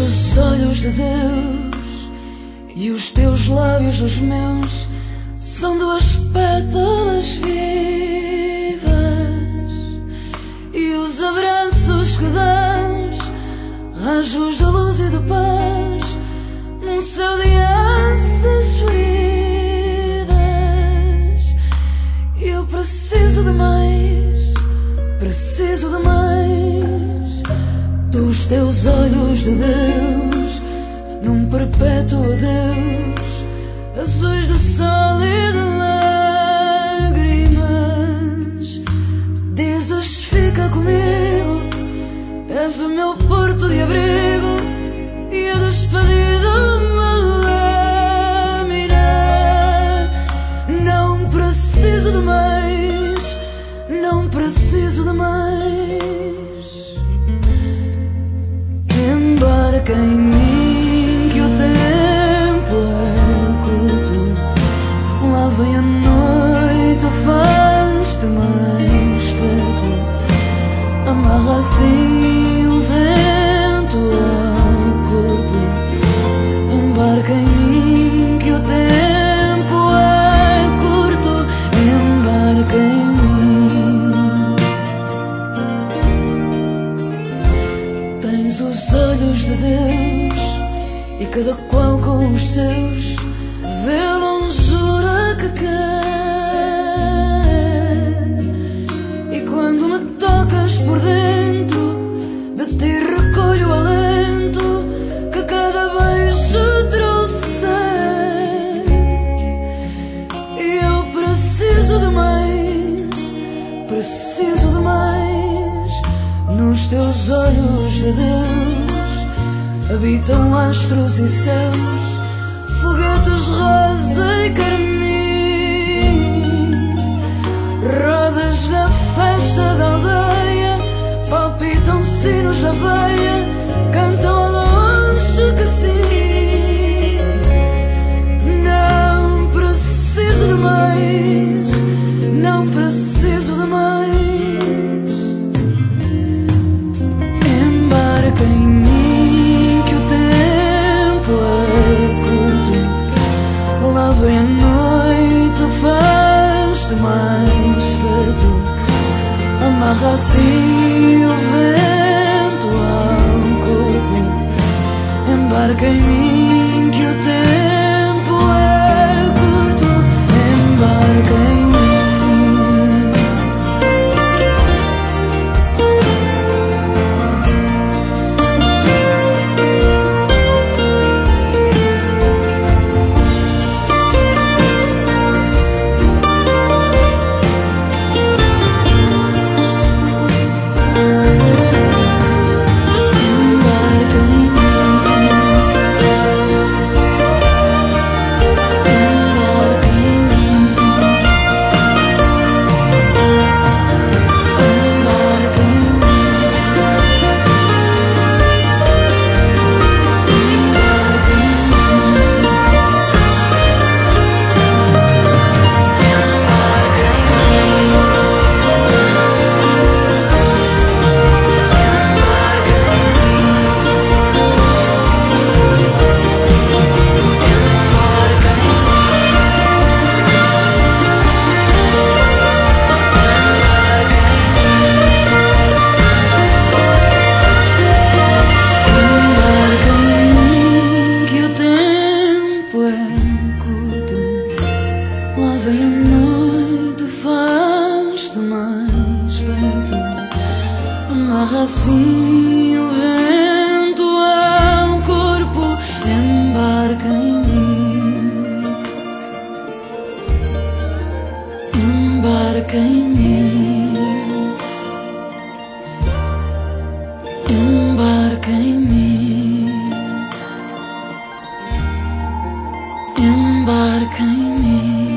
os olhos de Deus e os teus lábios os meus são duas pétalas vivas, e os abraços que dás, rajos da luz e da paz num céu de asas feridas. Eu preciso de mais, preciso de mais dos teus olhos de Deus, num perpétuo adeus, azuis de sol e de lágrimas. Dizes fica comigo, és o meu porto de abrigo e a despedida uma lâmina. Não preciso de mais, não preciso de mais. Embarca em mim que o tempo é curto, lá vem a noite, faz-te mais perto, amarra assim o vento ao corpo. Embarca em mim que o tempo é curto, embarca em mim. Tens os olhos de Deus e cada qual com os seus vê a longura que quer. E quando me tocas por dentro, de ti recolho o alento que cada beijo trouxer. E eu preciso de mais, preciso de mais. Nos teus olhos de Deus habitam astros e céus, foguetes rosa e carmim. Rodas na festa da aldeia, palpitam sinos na veia, cantam ao longe que sim. Não preciso de mais, não preciso de mais. Embarca em mim que o tempo é curto, lá vem a noite, faz-te mais perto, amarra assim o vento ao corpo. Embarca em mim que o tempo é curto, embarca em mim. Amarra assim o vento ao corpo, embarca em mim, embarca em mim, embarca em mim, embarca em mim.